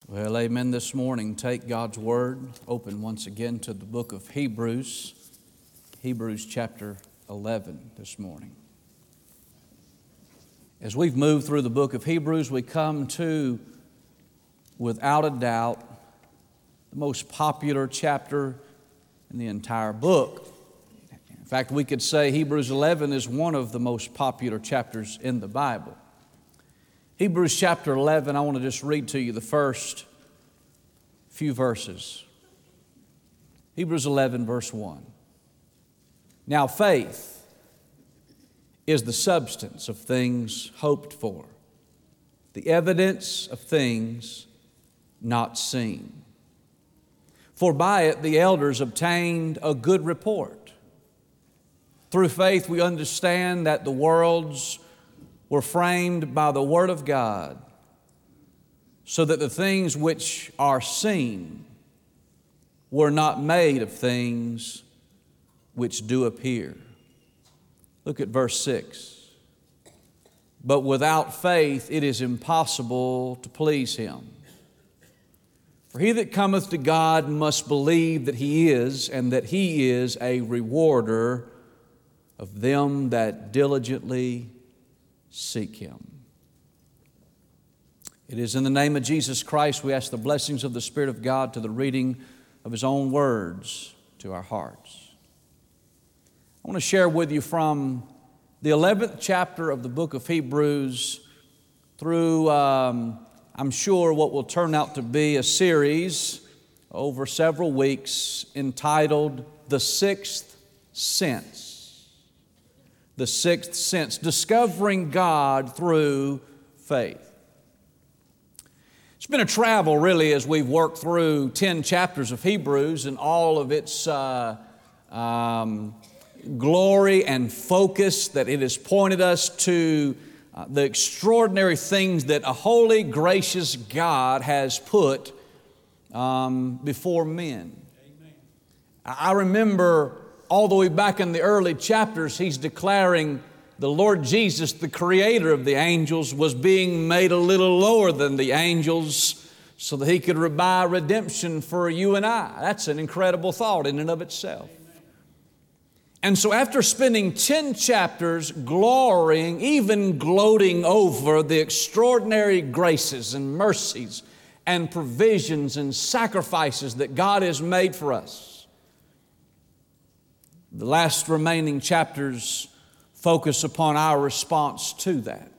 Well, amen this morning. Take God's Word, open once again to the book of Hebrews, Hebrews chapter 11 this morning. As we've moved through the book of Hebrews, we come to, without a doubt, the most popular chapter in the entire book. In fact, we could say Hebrews 11 is one of the most popular chapters in the Bible. Hebrews chapter 11, I want to just read to you the first few verses. Hebrews 11, verse 1. Now faith is the substance of things hoped for, the evidence of things not seen. For by it the elders obtained a good report. Through faith we understand that the worlds were framed by the Word of God, so that the things which are seen were not made of things which do appear. Look at verse 6. But without faith it is impossible to please Him. For he that cometh to God must believe that He is, and that He is a rewarder of them that diligently seek Him. It is in the name of Jesus Christ we ask the blessings of the Spirit of God to the reading of His own words to our hearts. I want to share with you from the 11th chapter of the book of Hebrews through, I'm sure, what will turn out to be a series over several weeks entitled The Sixth Sense. The Sixth Sense, discovering God through faith. It's been a travel, really, as we've worked through 10 chapters of Hebrews and all of its glory and focus that it has pointed us to the extraordinary things that a holy, gracious God has put before men. Amen. I remember all the way back in the early chapters, he's declaring the Lord Jesus, the creator of the angels, was being made a little lower than the angels so that He could buy redemption for you and I. That's an incredible thought in and of itself. And so after spending 10 chapters glorying, even gloating over the extraordinary graces and mercies and provisions and sacrifices that God has made for us, the last remaining chapters focus upon our response to that.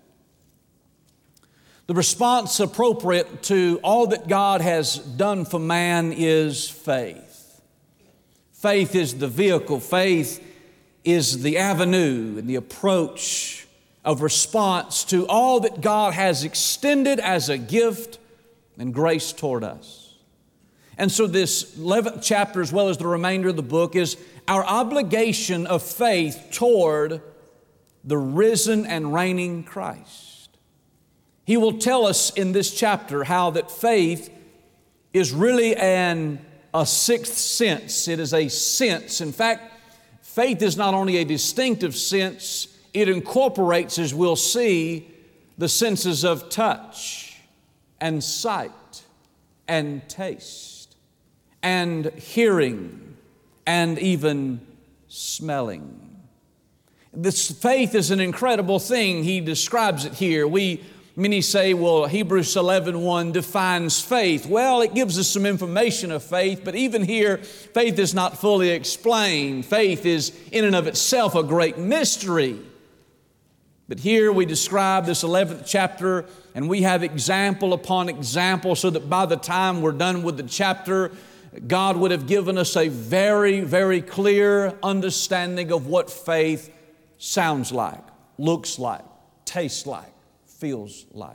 The response appropriate to all that God has done for man is faith. Faith is the vehicle. Faith is the avenue and the approach of response to all that God has extended as a gift and grace toward us. And so this 11th chapter, as well as the remainder of the book, is our obligation of faith toward the risen and reigning Christ. He will tell us in this chapter how that faith is really a sixth sense. It is a sense. In fact, faith is not only a distinctive sense, it incorporates, as we'll see, the senses of touch and sight and taste and hearing and even smelling. This faith is an incredible thing. He describes it here. Many say, well, Hebrews 11:1 defines faith. Well, it gives us some information of faith, but even here, faith is not fully explained. Faith is in and of itself a great mystery. But here we describe this 11th chapter, and we have example upon example, so that by the time we're done with the chapter, God would have given us a very, very clear understanding of what faith sounds like, looks like, tastes like, feels like.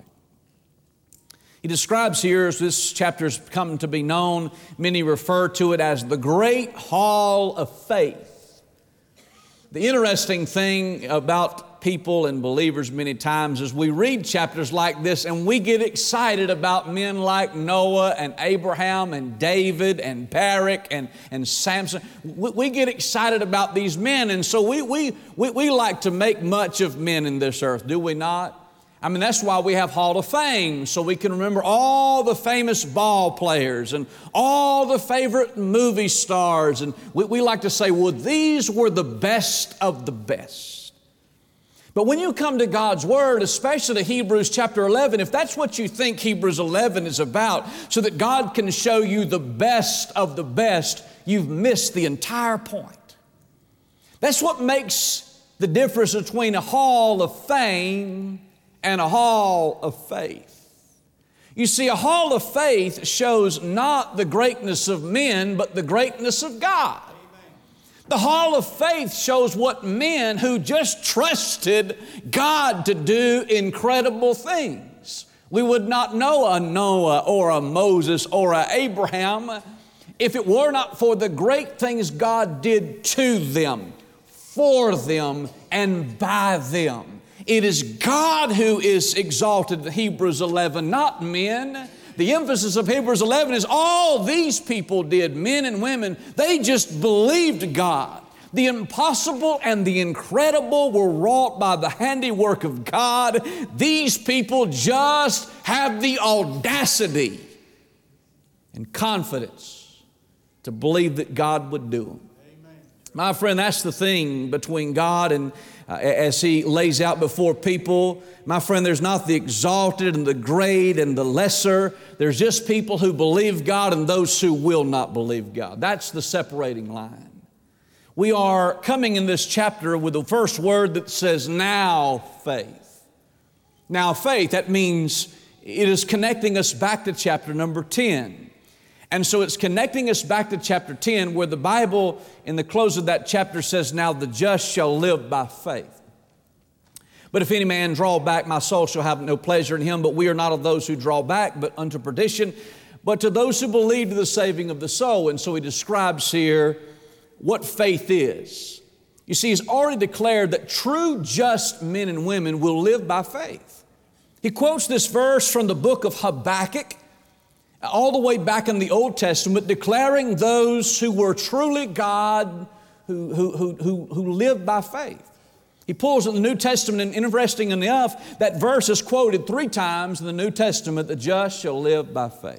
He describes here, as this chapter has come to be known, many refer to it as the Great Hall of Faith. The interesting thing about people and believers many times is we read chapters like this and we get excited about men like Noah and Abraham and David and Barak and Samson. We get excited about these men, and so we like to make much of men in this earth, do we not? I mean, that's why we have Hall of Fame, so we can remember all the famous ball players and all the favorite movie stars. And we like to say, well, these were the best of the best. But when you come to God's Word, especially Hebrews chapter 11, if that's what you think Hebrews 11 is about, so that God can show you the best of the best, you've missed the entire point. That's what makes the difference between a Hall of Fame and a hall of faith. You see, a hall of faith shows not the greatness of men, but the greatness of God. The hall of faith shows what men who just trusted God to do incredible things. We would not know a Noah or a Moses or a Abraham if it were not for the great things God did to them, for them, and by them. It is God who is exalted in Hebrews 11, not men. The emphasis of Hebrews 11 is all these people did, men and women. They just believed God. The impossible and the incredible were wrought by the handiwork of God. These people just have the audacity and confidence to believe that God would do them. Amen. My friend, that's the thing between God and as He lays out before people. My friend, there's not the exalted and the great and the lesser. There's just people who believe God and those who will not believe God. That's the separating line. We are coming in this chapter with the first word that says, now faith. Now faith, that means it is connecting us back to chapter number 10. And so it's connecting us back to chapter 10, where the Bible in the close of that chapter says, now the just shall live by faith. But if any man draw back, my soul shall have no pleasure in him. But we are not of those who draw back, but unto perdition, but to those who believe to the saving of the soul. And so he describes here what faith is. You see, he's already declared that true just men and women will live by faith. He quotes this verse from the book of Habakkuk, all the way back in the Old Testament, declaring those who were truly God, who lived by faith. He pulls in the New Testament, and interesting enough, that verse is quoted 3 times in the New Testament, the just shall live by faith.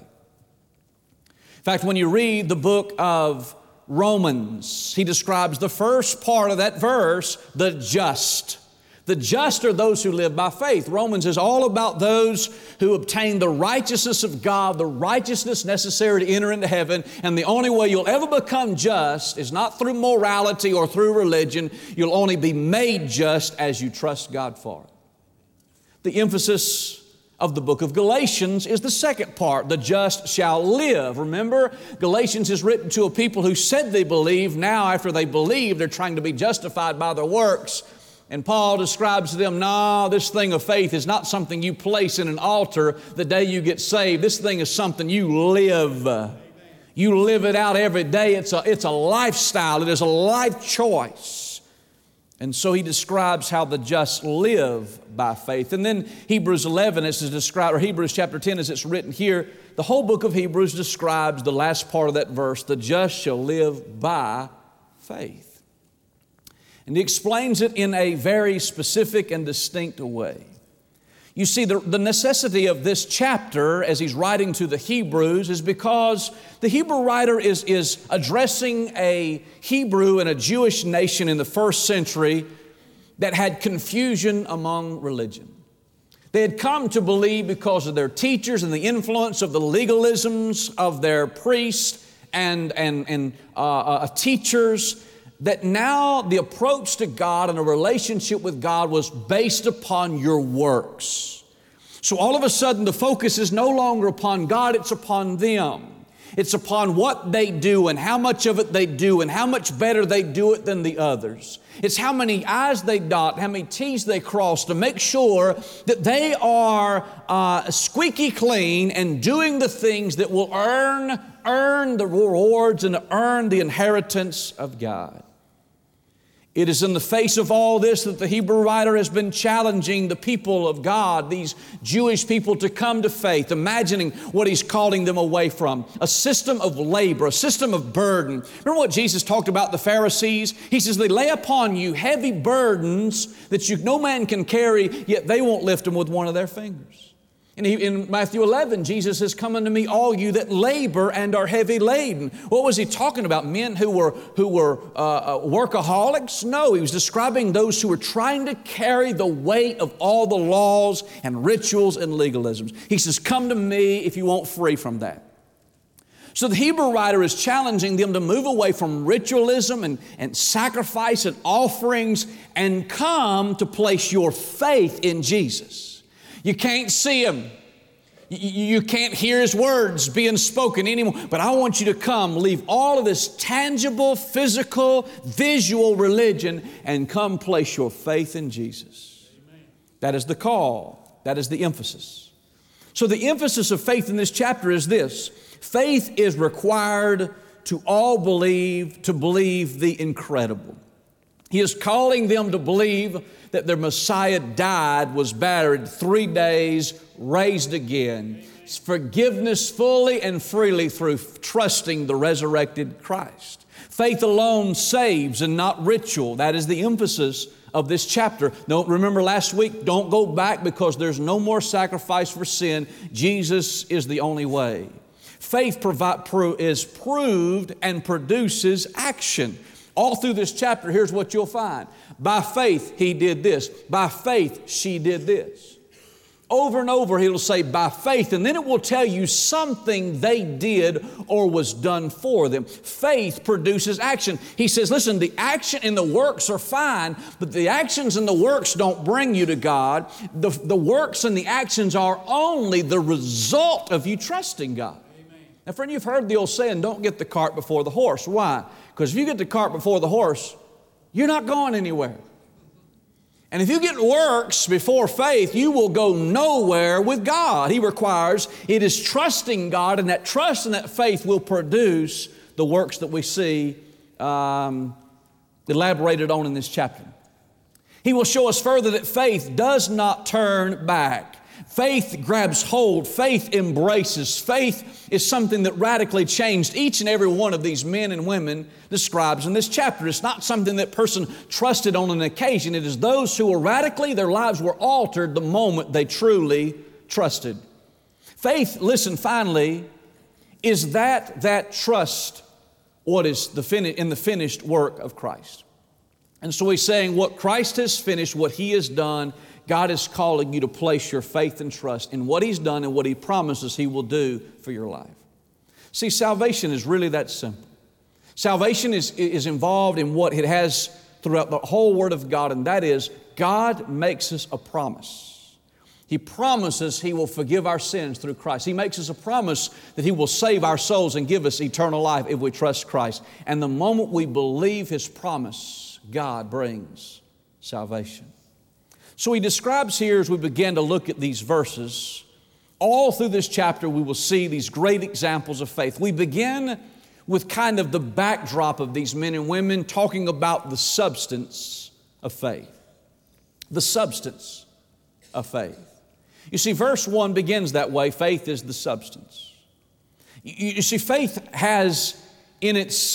In fact, when you read the book of Romans, he describes the first part of that verse, the just. The just are those who live by faith. Romans is all about those who obtain the righteousness of God, the righteousness necessary to enter into heaven. And the only way you'll ever become just is not through morality or through religion. You'll only be made just as you trust God for it. The emphasis of the book of Galatians is the second part, the just shall live. Remember, Galatians is written to a people who said they believe. Now, after they believe, they're trying to be justified by their works. And Paul describes to them, no, this thing of faith is not something you place in an altar the day you get saved. This thing is something you live. Amen. You live it out every day. It's a lifestyle. It is a life choice. And so he describes how the just live by faith. And then Hebrews 11, as is described, or Hebrews chapter 10, as it's written here, the whole book of Hebrews describes the last part of that verse, the just shall live by faith. And he explains it in a very specific and distinct way. You see, the necessity of this chapter, as he's writing to the Hebrews, is because the Hebrew writer is addressing a Hebrew and a Jewish nation in the first century that had confusion among religion. They had come to believe, because of their teachers and the influence of the legalisms of their priests and teachers, that now the approach to God and a relationship with God was based upon your works. So all of a sudden the focus is no longer upon God, it's upon them. It's upon what they do and how much of it they do and how much better they do it than the others. It's how many I's they dot, how many T's they cross to make sure that they are squeaky clean and doing the things that will earn the rewards and earn the inheritance of God. It is in the face of all this that the Hebrew writer has been challenging the people of God, these Jewish people, to come to faith, imagining what he's calling them away from. A system of labor, a system of burden. Remember what Jesus talked about the Pharisees? He says, they lay upon you heavy burdens that no man can carry, yet they won't lift them with one of their fingers. And in Matthew 11, Jesus says, come unto me, all you that labor and are heavy laden. What was he talking about? Men who were workaholics? No, he was describing those who were trying to carry the weight of all the laws and rituals and legalisms. He says, come to me if you want free from that. So the Hebrew writer is challenging them to move away from ritualism and sacrifice and offerings and come to place your faith in Jesus. You can't see Him. You can't hear His words being spoken anymore. But I want you to come, leave all of this tangible, physical, visual religion and come place your faith in Jesus. Amen. That is the call. That is the emphasis. So the emphasis of faith in this chapter is this. Faith is required to all believe, to believe the incredible. He is calling them to believe that their Messiah died, was buried 3 days, raised again. It's forgiveness fully and freely through trusting the resurrected Christ. Faith alone saves and not ritual. That is the emphasis of this chapter. Don't remember last week, don't go back because there's no more sacrifice for sin. Jesus is the only way. Faith is proved and produces action. All through this chapter, here's what you'll find. By faith, he did this. By faith, she did this. Over and over, he'll say, by faith, and then it will tell you something they did or was done for them. Faith produces action. He says, listen, the action and the works are fine, but the actions and the works don't bring you to God. The works and the actions are only the result of you trusting God. Now, friend, you've heard the old saying, don't get the cart before the horse. Why? Because if you get the cart before the horse, you're not going anywhere. And if you get works before faith, you will go nowhere with God. He requires, it is trusting God, and that trust and that faith will produce the works that we see elaborated on in this chapter. He will show us further that faith does not turn back. Faith grabs hold. Faith embraces. Faith is something that radically changed each and every one of these men and women describes in this chapter. It's not something that person trusted on an occasion. It is those who were radically, their lives were altered the moment they truly trusted. Faith, listen, finally, is that trust what is in the finished work of Christ. And so he's saying what Christ has finished, what He has done, God is calling you to place your faith and trust in what He's done and what He promises He will do for your life. See, salvation is really that simple. Salvation is involved in what it has throughout the whole Word of God, and that is God makes us a promise. He promises He will forgive our sins through Christ. He makes us a promise that He will save our souls and give us eternal life if we trust Christ. And the moment we believe His promise, God brings salvation. So he describes here as we begin to look at these verses, all through this chapter we will see these great examples of faith. We begin with kind of the backdrop of these men and women talking about the substance of faith. The substance of faith. You see, verse 1 begins that way. Faith is the substance. You see, faith has in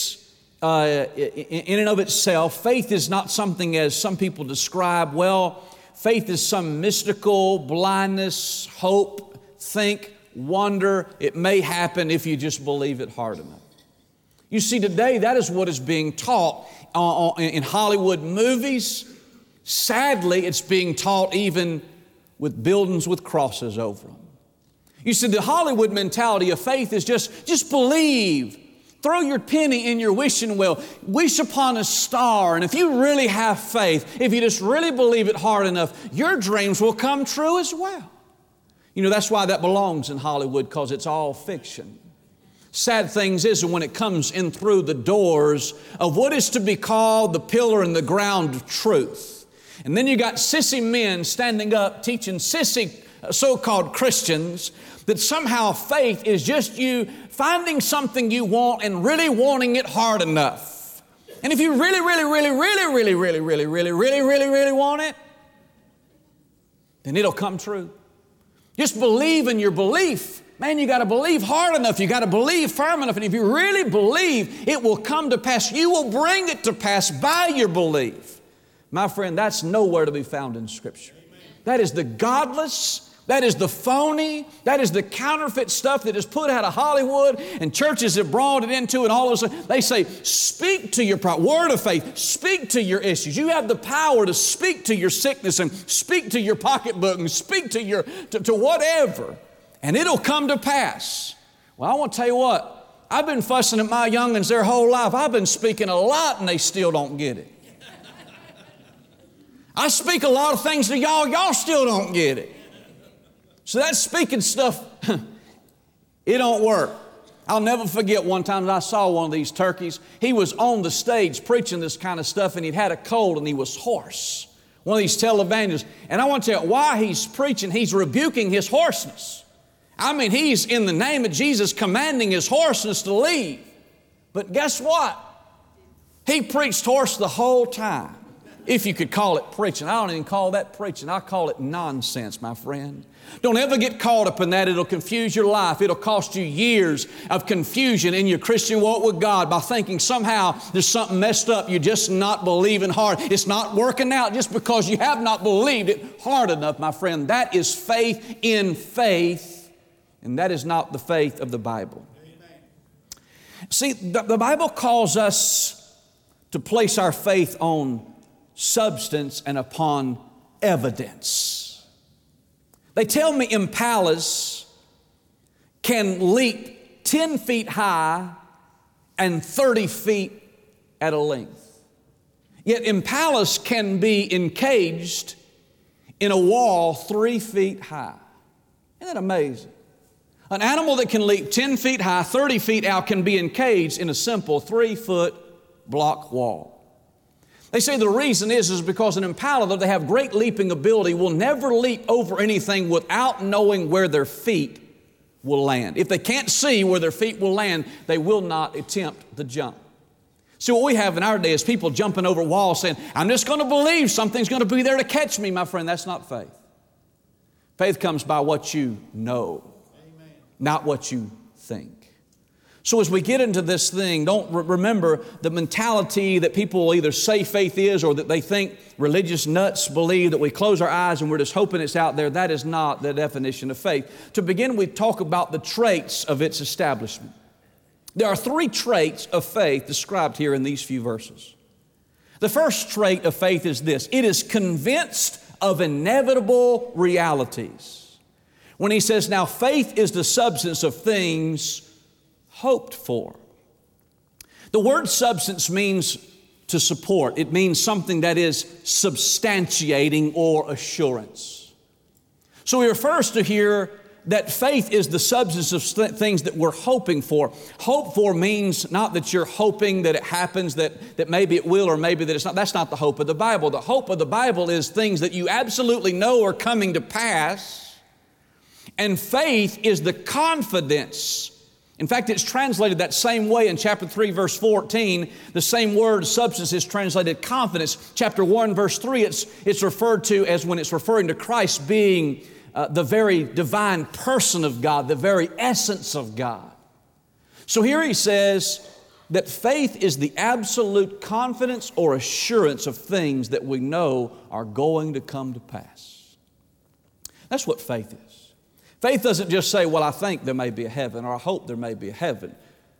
and of itself, faith is not something as some people describe, well, faith is some mystical blindness, hope, think, wonder. It may happen if you just believe it hard enough. You see, today that is what is being taught in Hollywood movies. Sadly, it's being taught even with buildings with crosses over them. You see, the Hollywood mentality of faith is just believe. Throw your penny in your wishing well. Wish upon a star. And if you really have faith, if you just really believe it hard enough, your dreams will come true as well. You know, that's why that belongs in Hollywood, because it's all fiction. Sad things is when it comes in through the doors of what is to be called the pillar and the ground of truth. And then you got sissy men standing up teaching sissy so-called Christians that somehow faith is just you finding something you want and really wanting it hard enough. And if you really want it, then it'll come true. Just believe in your belief. Man, you got to believe hard enough. You got to believe firm enough. And if you really believe, it will come to pass. You will bring it to pass by your belief. My friend, that's nowhere to be found in Scripture. That is the godless, that is the phony, that is the counterfeit stuff that is put out of Hollywood and churches have brought it into, and all of a sudden they say, speak to your word of faith, speak to your issues. You have the power to speak to your sickness and speak to your pocketbook and speak to your to whatever. And it'll come to pass. Well, I want to tell you what, I've been fussing at my young'uns their whole life. I've been speaking a lot and they still don't get it. I speak a lot of things to y'all still don't get it. So that speaking stuff, it don't work. I'll never forget one time that I saw one of these turkeys. He was on the stage preaching this kind of stuff and he'd had a cold and he was hoarse. One of these televangelists. And I want to tell you why he's preaching, he's rebuking his hoarseness. I mean, he's in the name of Jesus commanding his hoarseness to leave. But guess what? He preached hoarse the whole time. If you could call it preaching. I don't even call that preaching. I call it nonsense, my friend. Don't ever get caught up in that. It'll confuse your life. It'll cost you years of confusion in your Christian walk with God by thinking somehow there's something messed up. You're just not believing hard. It's not working out just because you have not believed it hard enough, my friend. That is faith in faith. And that is not the faith of the Bible. Amen. See, the Bible calls us to place our faith on substance and upon evidence. They tell me impalas can leap 10 feet high and 30 feet at a length. Yet impalas can be encaged in a wall 3 feet high. Isn't that amazing? An animal that can leap 10 feet high, 30 feet out, can be encaged in a simple 3-foot block wall. They say the reason is because an impala, though they have great leaping ability, will never leap over anything without knowing where their feet will land. If they can't see where their feet will land, they will not attempt the jump. See, what we have in our day is people jumping over walls saying, I'm just going to believe something's going to be there to catch me. My friend, that's not faith. Faith comes by what you know, not what you think. So as we get into this thing, don't remember the mentality that people either say faith is or that they think religious nuts believe, that we close our eyes and we're just hoping it's out there. That is not the definition of faith. To begin, we talk about the traits of its establishment. There are 3 traits of faith described here in these few verses. The first trait of faith is this: it is convinced of inevitable realities. When he says, now faith is the substance of things hoped for. The word substance means to support. It means something that is substantiating or assurance. So he refers to here that faith is the substance of things that we're hoping for. Hope for means not that you're hoping that it happens, that maybe it will or maybe that it's not. That's not the hope of the Bible. The hope of the Bible is things that you absolutely know are coming to pass. And faith is the confidence. In fact, it's translated that same way in chapter 3, verse 14. The same word, substance, is translated confidence. Chapter 1, verse 3, it's referred to as, when it's referring to Christ being the very divine person of God, the very essence of God. So here he says that faith is the absolute confidence or assurance of things that we know are going to come to pass. That's what faith is. Faith doesn't just say, well, I think there may be a heaven, or I hope there may be a heaven.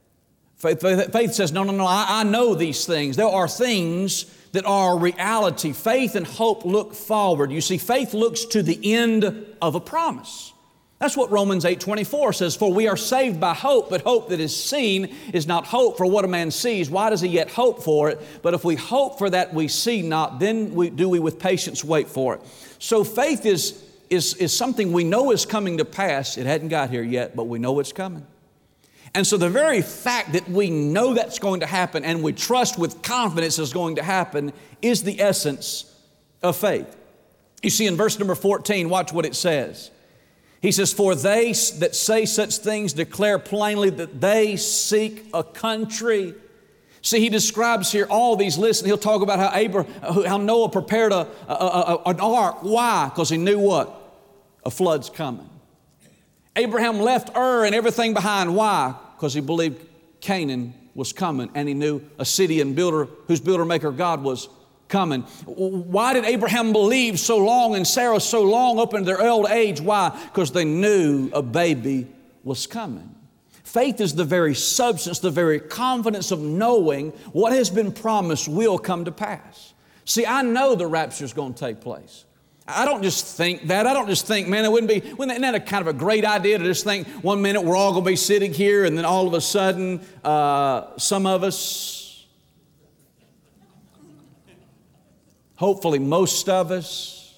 Faith says, no, I know these things. There are things that are reality. Faith and hope look forward. You see, faith looks to the end of a promise. That's what Romans 8:24 says, for we are saved by hope, but hope that is seen is not hope. For what a man sees, why does he yet hope for it? But if we hope for that we see not, then do we with patience wait for it. So faith is something we know is coming to pass. It hadn't got here yet, but we know it's coming. And so the very fact that we know that's going to happen and we trust with confidence it's going to happen is the essence of faith. You see in verse number 14, watch what it says. He says, for they that say such things declare plainly that they seek a country. See, he describes here all these lists, and he'll talk about how Noah prepared an ark. Why? Because he knew what? A flood's coming. Abraham left Ur and everything behind. Why? Because he believed Canaan was coming, and he knew a city and builder whose builder maker God was coming. Why did Abraham believe so long and Sarah so long up into their old age? Why? Because they knew a baby was coming. Faith is the very substance, the very confidence of knowing what has been promised will come to pass. See, I know the rapture is going to take place. I don't just think that. I don't just think, man, isn't that a kind of a great idea to just think one minute we're all going to be sitting here and then all of a sudden some of us, hopefully most of us,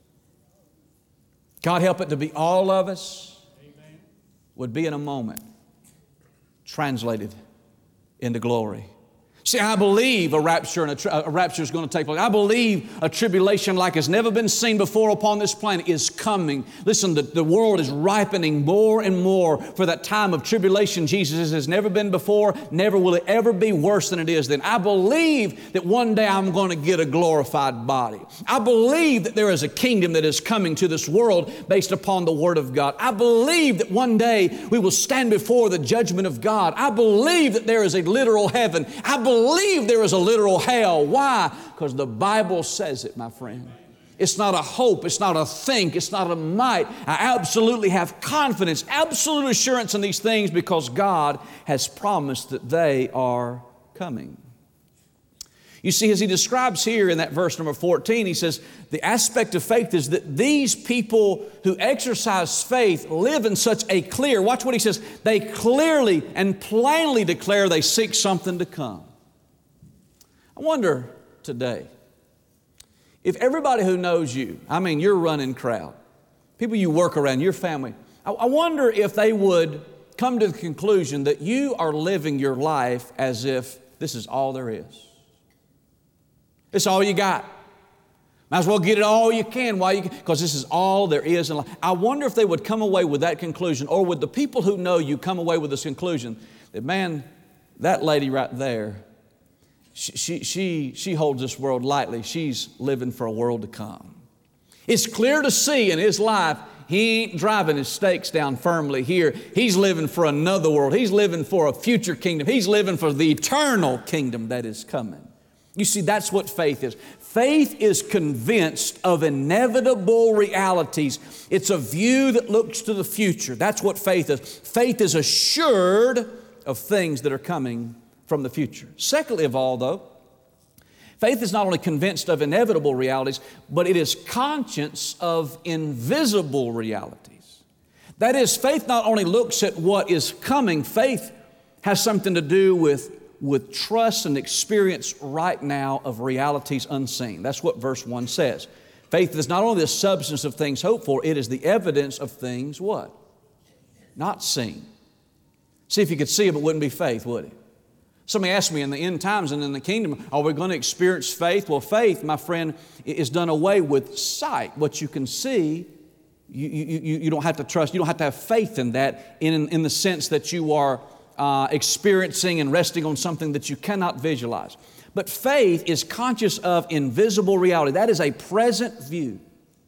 God help it to be all of us, would be in a moment translated into glory. See, I believe a rapture is going to take place. I believe a tribulation like has never been seen before upon this planet is coming. Listen, the world is ripening more and more for that time of tribulation. Jesus has never been before. Never will it ever be worse than it is then. I believe that one day I'm going to get a glorified body. I believe that there is a kingdom that is coming to this world based upon the Word of God. I believe that one day we will stand before the judgment of God. I believe that there is a literal heaven. I believe there is a literal hell. Why? Because the Bible says it, my friend. It's not a hope. It's not a think. It's not a might. I absolutely have confidence, absolute assurance in these things because God has promised that they are coming. You see, as he describes here in that verse number 14, he says, the aspect of faith is that these people who exercise faith live in such a clear, watch what he says, they clearly and plainly declare they seek something to come. I wonder today, if everybody who knows you, I mean your running crowd, people you work around, your family, I wonder if they would come to the conclusion that you are living your life as if this is all there is. It's all you got. Might as well get it all you can while you can, because this is all there is in life. I wonder if they would come away with that conclusion, or would the people who know you come away with this conclusion that, man, that lady right there, she holds this world lightly. She's living for a world to come. It's clear to see in his life, he ain't driving his stakes down firmly here. He's living for another world. He's living for a future kingdom. He's living for the eternal kingdom that is coming. You see, that's what faith is. Faith is convinced of inevitable realities. It's a view that looks to the future. That's what faith is. Faith is assured of things that are coming from the future. Secondly of all, though, faith is not only convinced of inevitable realities, but it is conscious of invisible realities. That is, faith not only looks at what is coming, faith has something to do with trust and experience right now of realities unseen. That's what verse 1 says. Faith is not only the substance of things hoped for, it is the evidence of things what? Not seen. See, if you could see them, it wouldn't be faith, would it? Somebody asked me in the end times and in the kingdom, are we going to experience faith? Well, faith, my friend, is done away with sight. What you can see, you don't have to trust. You don't have to have faith in that in the sense that you are experiencing and resting on something that you cannot visualize. But faith is conscious of invisible reality. That is a present view.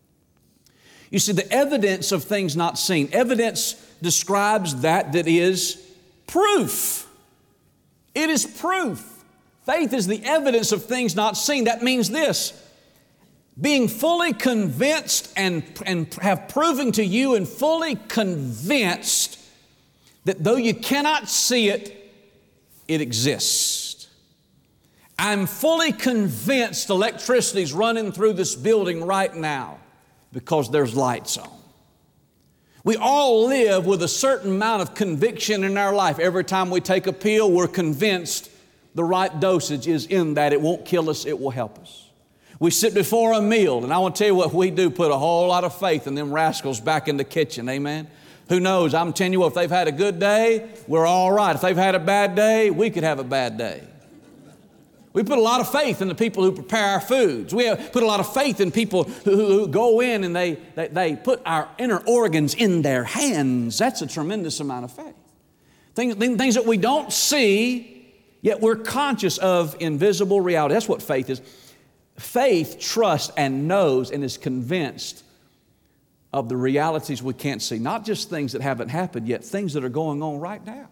You see, the evidence of things not seen. Evidence describes that is proof. It is proof. Faith is the evidence of things not seen. That means this: being fully convinced and have proven to you and fully convinced that though you cannot see it, it exists. I'm fully convinced electricity's running through this building right now because there's lights on. We all live with a certain amount of conviction in our life. Every time we take a pill, we're convinced the right dosage is in that. It won't kill us, it will help us. We sit before a meal, and I want to tell you what we do, put a whole lot of faith in them rascals back in the kitchen, amen? Who knows? I'm telling you what, if they've had a good day, we're all right. If they've had a bad day, we could have a bad day. We put a lot of faith in the people who prepare our foods. We put a lot of faith in people who go in and they put our inner organs in their hands. That's a tremendous amount of faith. Things that we don't see, yet we're conscious of invisible reality. That's what faith is. Faith trusts and knows and is convinced of the realities we can't see. Not just things that haven't happened yet, things that are going on right now.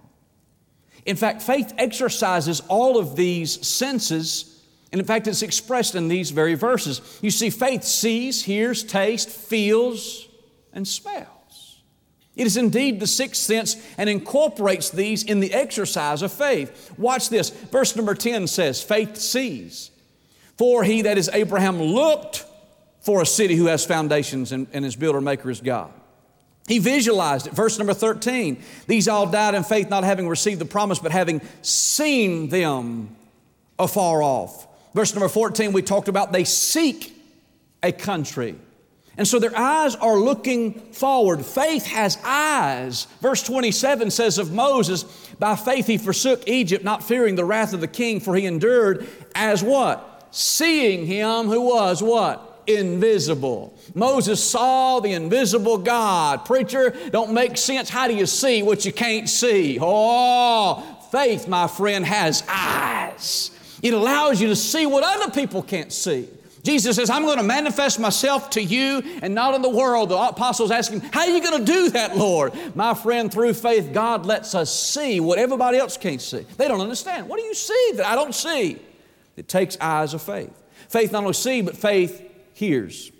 In fact, faith exercises all of these senses, and in fact, it's expressed in these very verses. You see, faith sees, hears, tastes, feels, and smells. It is indeed the sixth sense and incorporates these in the exercise of faith. Watch this. Verse number 10 says, faith sees. For he, that is Abraham, looked for a city who has foundations and his builder maker is God. He visualized it. Verse number 13, these all died in faith, not having received the promise, but having seen them afar off. Verse number 14, we talked about they seek a country. And so their eyes are looking forward. Faith has eyes. Verse 27 says of Moses, by faith he forsook Egypt, not fearing the wrath of the king, for he endured as what? Seeing him who was what? Invisible. Moses saw the invisible God. Preacher, don't make sense. How do you see what you can't see? Oh, faith, my friend, has eyes. It allows you to see what other people can't see. Jesus says, I'm going to manifest myself to you and not in the world. The apostles ask him, how are you going to do that, Lord? My friend, through faith, God lets us see what everybody else can't see. They don't understand. What do you see that I don't see? It takes eyes of faith. Faith not only sees, but faith hears.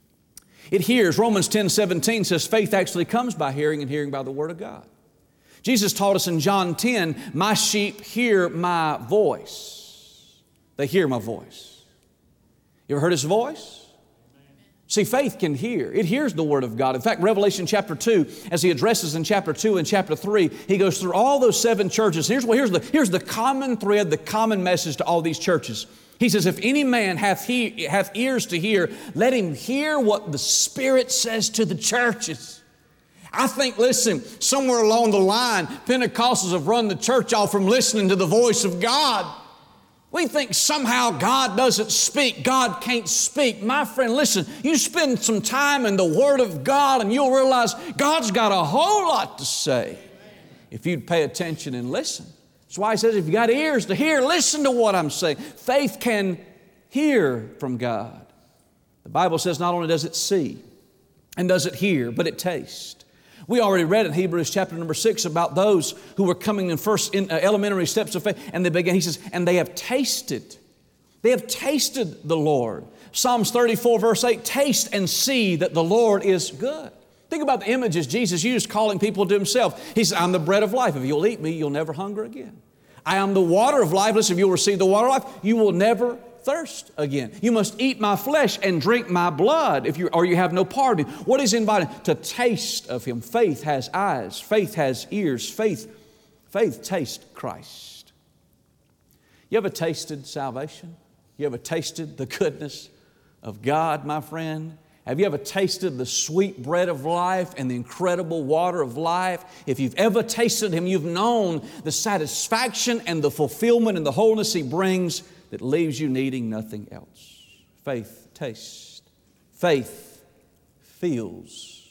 It hears. Romans 10:17 says faith actually comes by hearing, and hearing by the Word of God. Jesus taught us in John 10, my sheep hear my voice. They hear my voice. You ever heard His voice? See, faith can hear. It hears the Word of God. In fact, Revelation chapter 2, as he addresses in chapter 2 and chapter 3, he goes through all those 7 churches. Here's the common thread, the common message to all these churches. He says, if any man hath ears to hear, let him hear what the Spirit says to the churches. I think, listen, somewhere along the line, Pentecostals have run the church off from listening to the voice of God. We think somehow God doesn't speak, God can't speak. My friend, listen, you spend some time in the Word of God and you'll realize God's got a whole lot to say if you'd pay attention and listen. That's why he says, if you got ears to hear, listen to what I'm saying. Faith can hear from God. The Bible says not only does it see and does it hear, but it tastes. We already read in Hebrews chapter number 6 about those who were coming in elementary steps of faith, and they began, he says, and they have tasted. They have tasted the Lord. Psalms 34 verse 8, taste and see that the Lord is good. Think about the images Jesus used calling people to Himself. He said, I'm the bread of life. If you'll eat me, you'll never hunger again. I am the water of life. Listen, if you'll receive the water of life, you will never thirst again. You must eat my flesh and drink my blood or you have no part of me. What is invited? To taste of Him. Faith has eyes. Faith has ears. Faith tastes Christ. You ever tasted salvation? You ever tasted the goodness of God, my friend? Have you ever tasted the sweet bread of life and the incredible water of life? If you've ever tasted Him, you've known the satisfaction and the fulfillment and the wholeness He brings that leaves you needing nothing else. Faith tastes. Faith feels.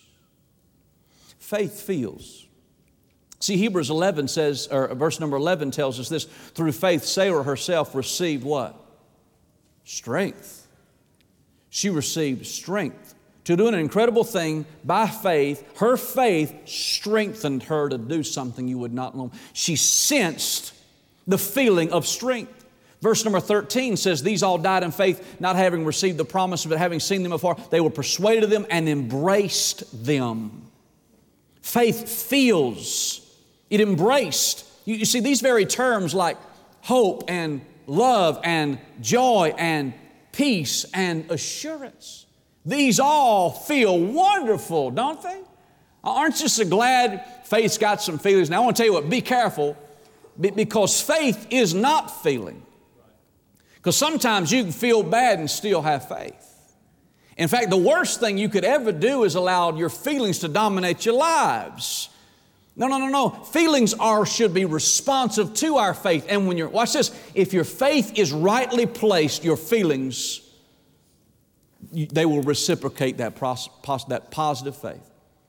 Faith feels. See, Hebrews 11 says, or verse number 11 tells us this, through faith Sarah herself received what? Strength. She received strength to do an incredible thing by faith. Her faith strengthened her to do something you would not know. She sensed the feeling of strength. Verse number 13 says, these all died in faith, not having received the promise, but having seen them afar. They were persuaded of them and embraced them. Faith feels. It embraced. You see, these very terms like hope and love and joy and peace and assurance, these all feel wonderful, don't they? Aren't you so glad faith's got some feelings? Now I want to tell you what, be careful, because faith is not feeling. Because sometimes you can feel bad and still have faith. In fact, the worst thing you could ever do is allow your feelings to dominate your lives. No. Feelings should be responsive to our faith. And when watch this, if your faith is rightly placed, your feelings, they will reciprocate that positive faith.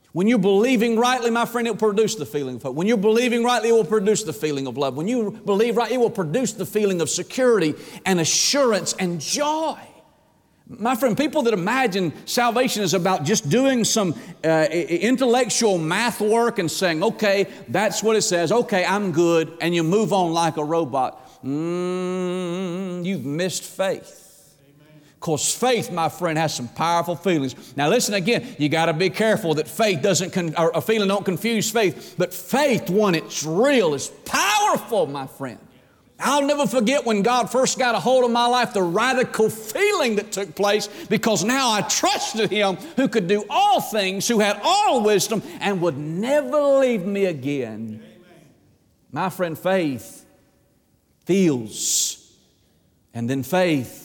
When you're believing rightly, my friend, it will produce the feeling of hope. When you're believing rightly, it will produce the feeling of love. When you believe right, it will produce the feeling of security and assurance and joy. My friend, people that imagine salvation is about just doing some intellectual math work and saying, okay, that's what it says, okay, I'm good, and you move on like a robot. You've missed faith. Because faith, my friend, has some powerful feelings. Now listen again, you got to be careful that faith or a feeling don't confuse faith. But faith, when it's real, is powerful, my friend. I'll never forget when God first got a hold of my life, the radical feeling that took place, because now I trusted Him who could do all things, who had all wisdom, and would never leave me again. Amen. My friend, faith feels, and then faith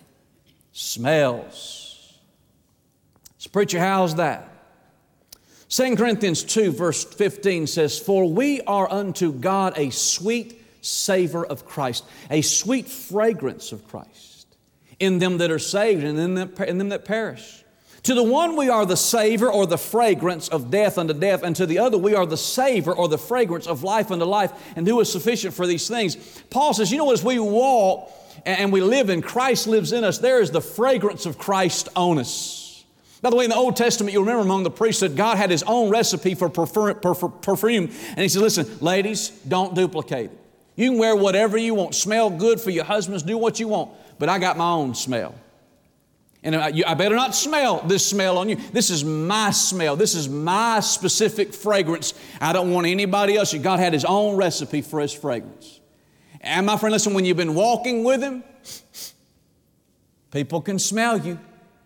smells. So preacher, how's that? 2 Corinthians 2 verse 15 says, "For we are unto God a sweet savor of Christ, a sweet fragrance of Christ, in them that are saved and in them that perish. To the one we are the savor or the fragrance of death unto death, and to the other we are the savor or the fragrance of life unto life, and who is sufficient for these things?" Paul says, you know, as we walk and we live in Christ lives in us, there is the fragrance of Christ on us. By the way, in the Old Testament, you remember among the priests that God had His own recipe for perfume. And He said, listen, ladies, don't duplicate it. You can wear whatever you want. Smell good for your husbands. Do what you want. But I got my own smell. And I better not smell this smell on you. This is my smell. This is my specific fragrance. I don't want anybody else. God had His own recipe for His fragrance. And my friend, listen, when you've been walking with Him, people can smell you.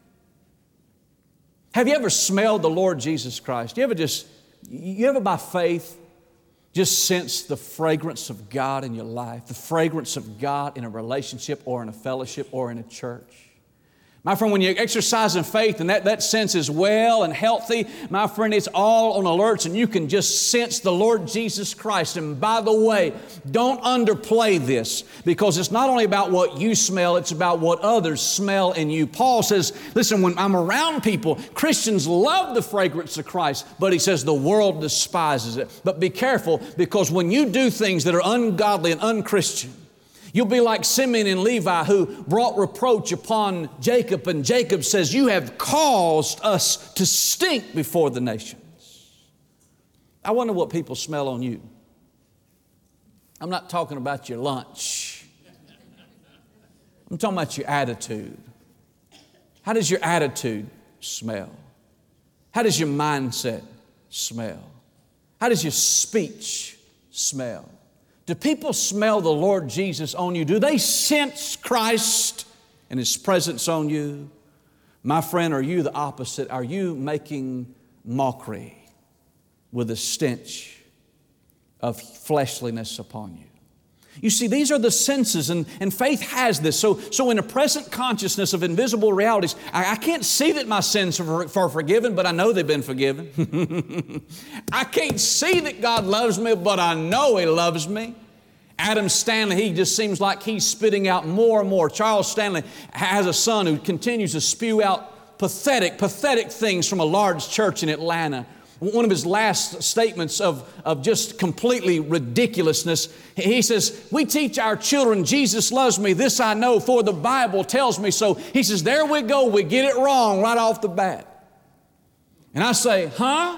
Have you ever smelled the Lord Jesus Christ? You ever by faith just sense the fragrance of God in your life, the fragrance of God in a relationship or in a fellowship or in a church? My friend, when you exercise in faith and that sense is well and healthy, my friend, it's all on alerts and you can just sense the Lord Jesus Christ. And by the way, don't underplay this, because it's not only about what you smell, it's about what others smell in you. Paul says, listen, when I'm around people, Christians love the fragrance of Christ, but he says the world despises it. But be careful, because when you do things that are ungodly and unchristian, you'll be like Simeon and Levi, who brought reproach upon Jacob, and Jacob says, you have caused us to stink before the nations. I wonder what people smell on you. I'm not talking about your lunch. I'm talking about your attitude. How does your attitude smell? How does your mindset smell? How does your speech smell? Do people smell the Lord Jesus on you? Do they sense Christ and His presence on you? My friend, are you the opposite? Are you making mockery with a stench of fleshliness upon you? You see, these are the senses, and faith has this. So in a present consciousness of invisible realities, I can't see that my sins are forgiven, but I know they've been forgiven. I can't see that God loves me, but I know He loves me. Adam Stanley, he just seems like he's spitting out more and more. Charles Stanley has a son who continues to spew out pathetic things from a large church in Atlanta. One of his last statements of just completely ridiculousness, he says, we teach our children Jesus loves me, this I know, for the Bible tells me so. He says, there we go, we get it wrong right off the bat. And I say, huh?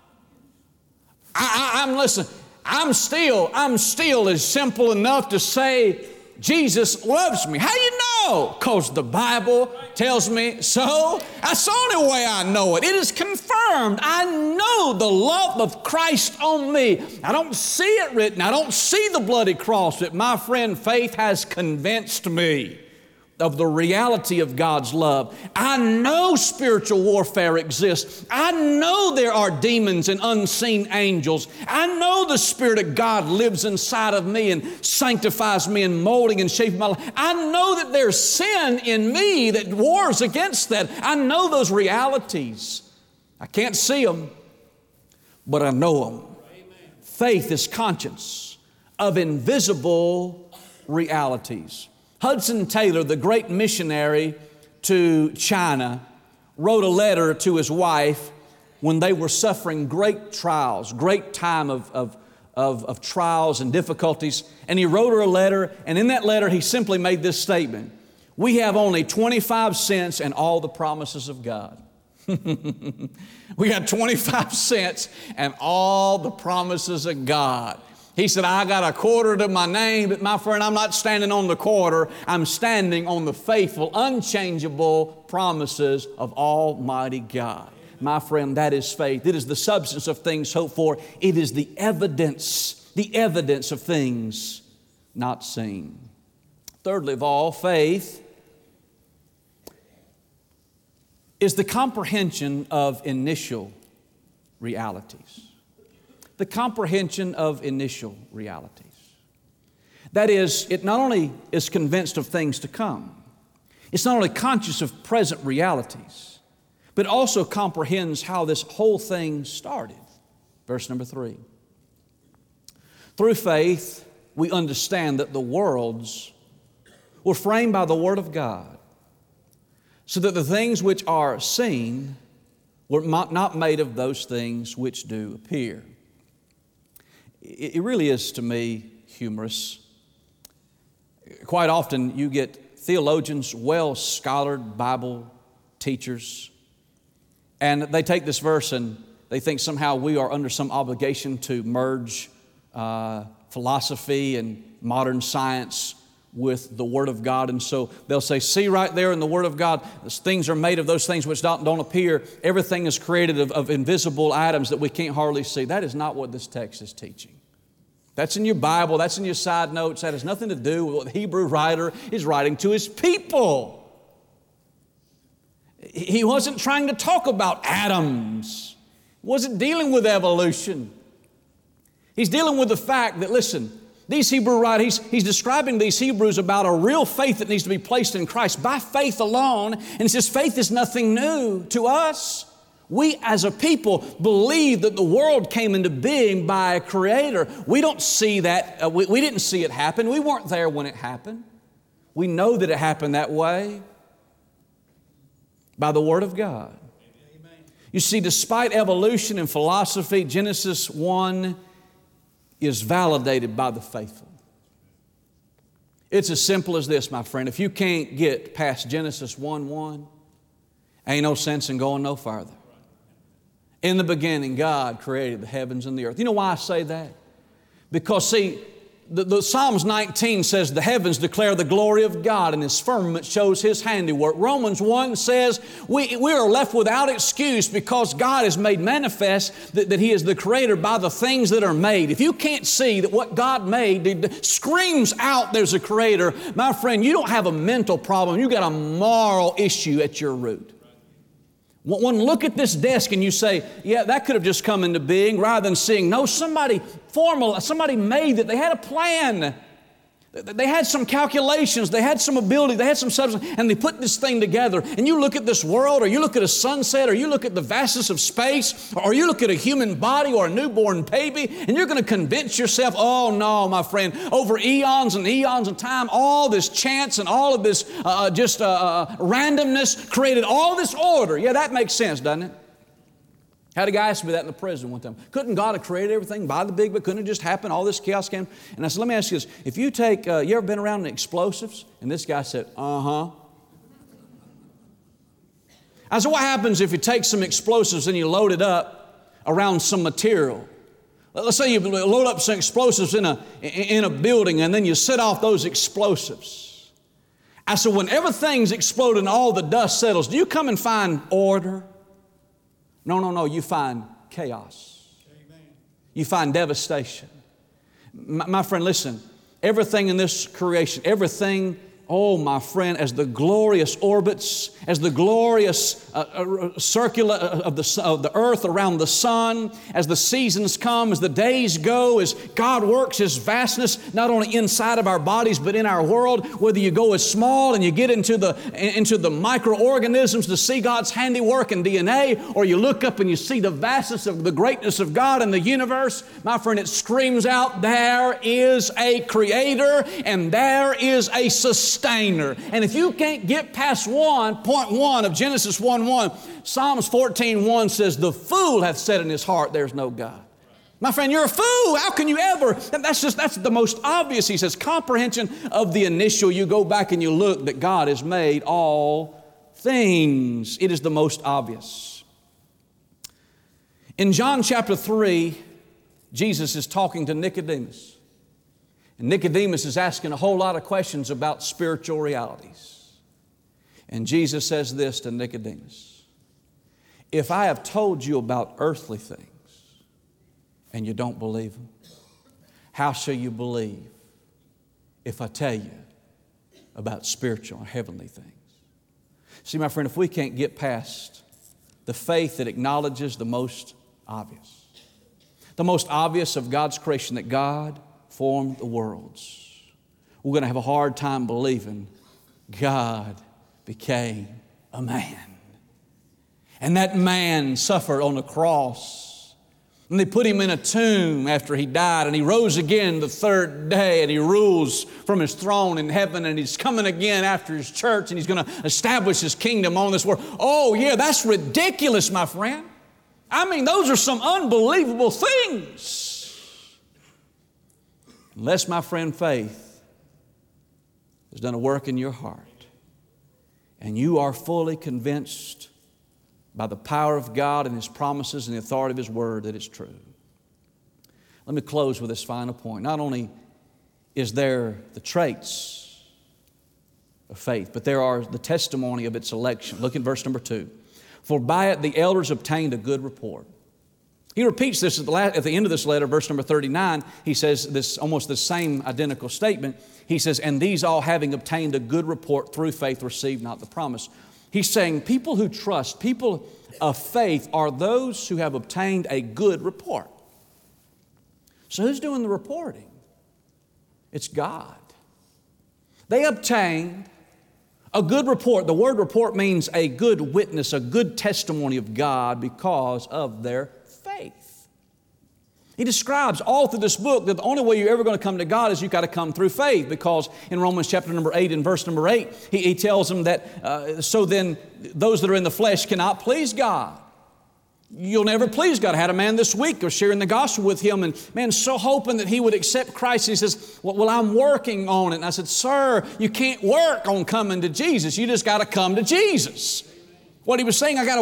I'm still as simple enough to say Jesus loves me. How do you know? Because the Bible tells me so. That's the only way I know it. It is confirmed. I know the love of Christ on me. I don't see it written. I don't see the bloody cross. But my friend, faith has convinced me of the reality of God's love. I know spiritual warfare exists. I know there are demons and unseen angels. I know the Spirit of God lives inside of me and sanctifies me and molding and shaping my life. I know that there's sin in me that wars against that. I know those realities. I can't see them, but I know them. Amen. Faith is conscious of invisible realities. Hudson Taylor, the great missionary to China, wrote a letter to his wife, when they were suffering great trials, great time of trials and difficulties. And he wrote her a letter, and in that letter he simply made this statement: we have only 25 cents and all the promises of God. We got 25 cents and all the promises of God. He said, I got a quarter to my name, but my friend, I'm not standing on the quarter. I'm standing on the faithful, unchangeable promises of Almighty God. My friend, that is faith. It is the substance of things hoped for. It is the evidence of things not seen. Thirdly of all, faith is the comprehension of initial realities. The comprehension of initial realities. That is, it not only is convinced of things to come, it's not only conscious of present realities, but also comprehends how this whole thing started. Verse number 3. Through faith, we understand that the worlds were framed by the Word of God, so that the things which are seen were not made of those things which do appear. It really is, to me, humorous. Quite often you get theologians, well-scholared Bible teachers, and they take this verse and they think somehow we are under some obligation to merge philosophy and modern science with the Word of God. And so they'll say, see right there in the Word of God, things are made of those things which don't appear. Everything is created of invisible atoms that we can't hardly see. That is not what this text is teaching. That's in your Bible, that's in your side notes. That has nothing to do with what the Hebrew writer is writing to his people. He wasn't trying to talk about atoms. He wasn't dealing with evolution. He's dealing with the fact that, listen, these Hebrew writers, he's describing these Hebrews about a real faith that needs to be placed in Christ by faith alone. And he says faith is nothing new to us. We as a people believe that the world came into being by a creator. We don't see that. We didn't see it happen. We weren't there when it happened. We know that it happened that way by the Word of God. Amen. You see, despite evolution and philosophy, Genesis 1 is validated by the faithful. It's as simple as this, my friend. If you can't get past Genesis 1:1, ain't no sense in going no farther. In the beginning, God created the heavens and the earth. You know why I say that? Because, see, the Psalms 19 says the heavens declare the glory of God and His firmament shows His handiwork. Romans 1 says we are left without excuse because God has made manifest that He is the creator by the things that are made. If you can't see that what God made screams out there's a creator, my friend, you don't have a mental problem. You got a moral issue at your root. One look at this desk and you say, yeah, that could have just come into being, rather than seeing, no, somebody made that. They had a plan. They had some calculations. They had some ability. They had some substance. And they put this thing together. And you look at this world, or you look at a sunset, or you look at the vastness of space, or you look at a human body or a newborn baby, and you're going to convince yourself, oh no, my friend, over eons and eons of time, all this chance and all of this randomness created all this order. Yeah, that makes sense, doesn't it? Had a guy ask me that in the prison one time. Couldn't God have created everything by the big, but couldn't it just happen? All this chaos came. And I said, let me ask you this. If you take, you ever been around explosives? And this guy said, uh-huh. I said, what happens if you take some explosives and you load it up around some material? Let's say you load up some explosives in a building and then you set off those explosives. I said, when everything's exploded and all the dust settles, do you come and find order? No, you find chaos. Amen. You find devastation. My friend, listen, everything in this creation, everything, oh my friend, as the glorious orbits, as the glorious circular of the earth around the sun, as the seasons come, as the days go, as God works His vastness, not only inside of our bodies, but in our world, whether you go as small and you get into the microorganisms to see God's handiwork and DNA, or you look up and you see the vastness of the greatness of God in the universe, my friend, it screams out, there is a creator and there is a sustainer sustainer. And if you can't get past point 1 of Genesis 1:1, Psalms 14:1 says, the fool hath said in his heart, there's no God. My friend, you're a fool. How can you ever? That's the most obvious. He says, comprehension of the initial. You go back and you look that God has made all things. It is the most obvious. In John chapter 3, Jesus is talking to Nicodemus. And Nicodemus is asking a whole lot of questions about spiritual realities. And Jesus says this to Nicodemus: if I have told you about earthly things, and you don't believe them, how shall you believe if I tell you about spiritual or heavenly things? See, my friend, if we can't get past the faith that acknowledges the most obvious of God's creation, that God formed the worlds, we're going to have a hard time believing God became a man. And that man suffered on the cross. And they put him in a tomb after he died, and he rose again the third day, and he rules from his throne in heaven, and he's coming again after his church, and he's going to establish his kingdom on this world. Oh yeah, that's ridiculous, my friend. I mean, those are some unbelievable things. Unless, my friend, faith has done a work in your heart, and you are fully convinced by the power of God and His promises and the authority of His Word that it's true. Let me close with this final point. Not only is there the traits of faith, but there are the testimony of its election. Look at verse number 2. For by it the elders obtained a good report. He repeats this at the end of this letter, verse number 39. He says this, almost the same identical statement. He says, and these all having obtained a good report through faith received not the promise. He's saying people who trust, people of faith, are those who have obtained a good report. So who's doing the reporting? It's God. They obtained a good report. The word report means a good witness, a good testimony of God because of their faith. He describes all through this book that the only way you're ever going to come to God is you've got to come through faith, because in Romans chapter number 8 and verse number 8, he tells them that so then those that are in the flesh cannot please God. You'll never please God. I had a man this week, I was sharing the gospel with him, and man, so hoping that he would accept Christ. He says, well, I'm working on it. And I said, sir, you can't work on coming to Jesus. You just got to come to Jesus. What he was saying, I got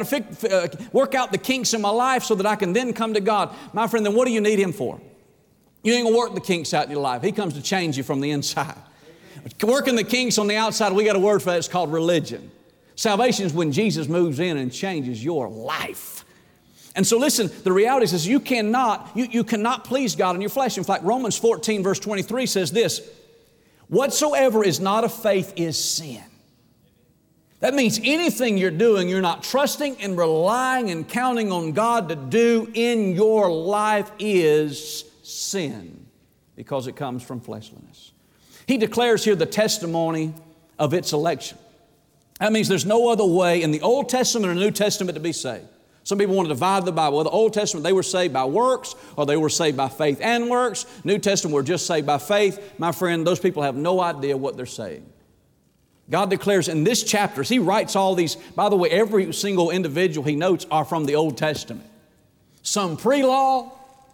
to work out the kinks in my life so that I can then come to God. My friend, then what do you need Him for? You ain't going to work the kinks out in your life. He comes to change you from the inside. Working the kinks on the outside, we got a word for that. It's called religion. Salvation is when Jesus moves in and changes your life. And so listen, the reality is you cannot please God in your flesh. In fact, Romans 14 verse 23 says this: whatsoever is not of faith is sin. That means anything you're doing, you're not trusting and relying and counting on God to do in your life is sin, because it comes from fleshliness. He declares here the testimony of its election. That means there's no other way in the Old Testament or New Testament to be saved. Some people want to divide the Bible. Well, the Old Testament, they were saved by works, or they were saved by faith and works. New Testament, we're just saved by faith. My friend, those people have no idea what they're saying. God declares in this chapter, He writes all these, by the way, every single individual He notes are from the Old Testament. Some pre-law,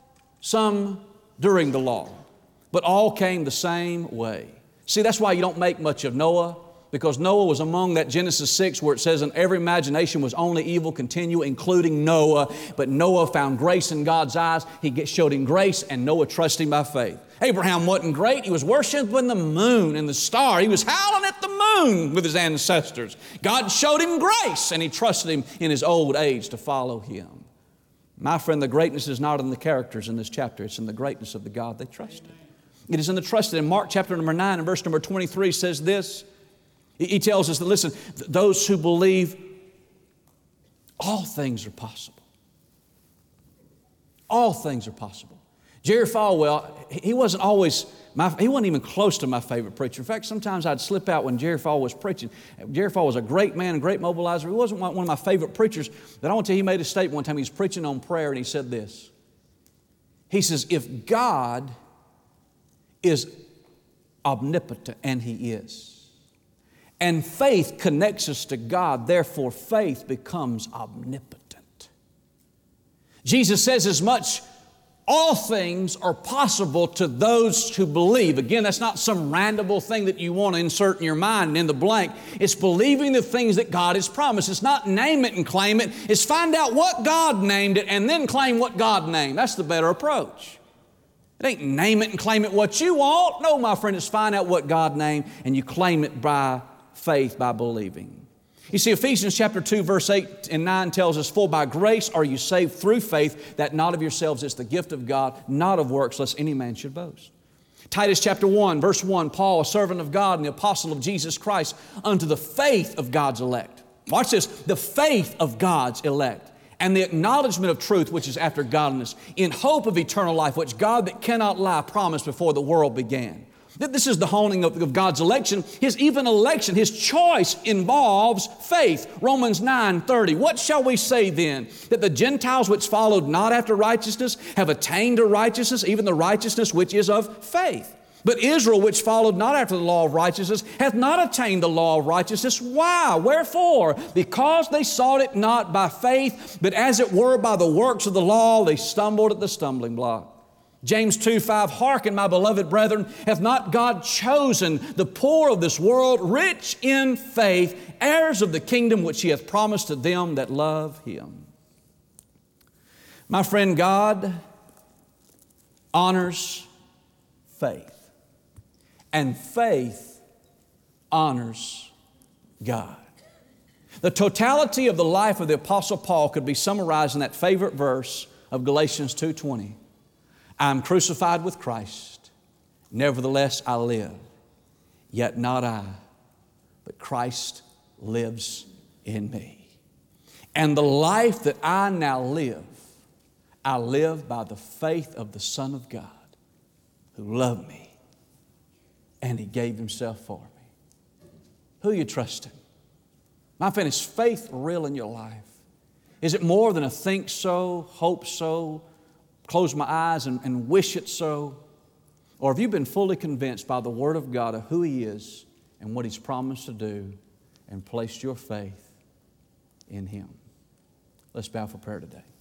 some during the law, but all came the same way. See, that's why you don't make much of Noah, because Noah was among that Genesis 6 where it says, and every imagination was only evil continue, including Noah. But Noah found grace in God's eyes. He showed him grace, and Noah trusted Him by faith. Abraham wasn't great. He was worshiping the moon and the star. He was howling at the moon with his ancestors. God showed him grace, and he trusted Him in his old age to follow Him. My friend, the greatness is not in the characters in this chapter. It's in the greatness of the God they trusted. It is in the trusted. In Mark chapter number 9 and verse number 23 says this. He tells us that, listen, those who believe, all things are possible. All things are possible. Jerry Falwell, he wasn't even close to my favorite preacher. In fact, sometimes I'd slip out when Jerry Falwell was preaching. Jerry Falwell was a great man, a great mobilizer. He wasn't one of my favorite preachers, but I want to tell you, he made a statement one time. He was preaching on prayer, and he said this. He says, if God is omnipotent, and He is. And faith connects us to God, therefore faith becomes omnipotent. Jesus says as much, all things are possible to those who believe. Again, that's not some random thing that you want to insert in your mind and in the blank. It's believing the things that God has promised. It's not name it and claim it. It's find out what God named it and then claim what God named. That's the better approach. It ain't name it and claim it what you want. No, my friend, it's find out what God named and you claim it by faith, by believing. You see, Ephesians chapter 2, verse 8 and 9 tells us, "For by grace are you saved through faith, that not of yourselves is the gift of God, not of works, lest any man should boast." Titus chapter 1, verse 1, Paul, a servant of God and the apostle of Jesus Christ, unto the faith of God's elect. Watch this, the faith of God's elect, and the acknowledgement of truth which is after godliness, in hope of eternal life, which God that cannot lie promised before the world began. This is the honing of God's election. His even election, His choice involves faith. Romans 9:30. What shall we say then? That the Gentiles which followed not after righteousness have attained to righteousness, even the righteousness which is of faith. But Israel, which followed not after the law of righteousness, hath not attained the law of righteousness. Why? Wherefore? Because they sought it not by faith, but as it were by the works of the law, they stumbled at the stumbling block. James 2:5, hearken, my beloved brethren, hath not God chosen the poor of this world, rich in faith, heirs of the kingdom which He hath promised to them that love Him? My friend, God honors faith, and faith honors God. The totality of the life of the Apostle Paul could be summarized in that favorite verse of Galatians 2:20. I am crucified with Christ, nevertheless I live, yet not I, but Christ lives in me. And the life that I now live, I live by the faith of the Son of God, who loved me, and He gave Himself for me. Who are you trusting? My friend, is faith real in your life? Is it more than a think so, hope so, close my eyes and wish it so? Or have you been fully convinced by the Word of God of who He is and what He's promised to do and placed your faith in Him? Let's bow for prayer today.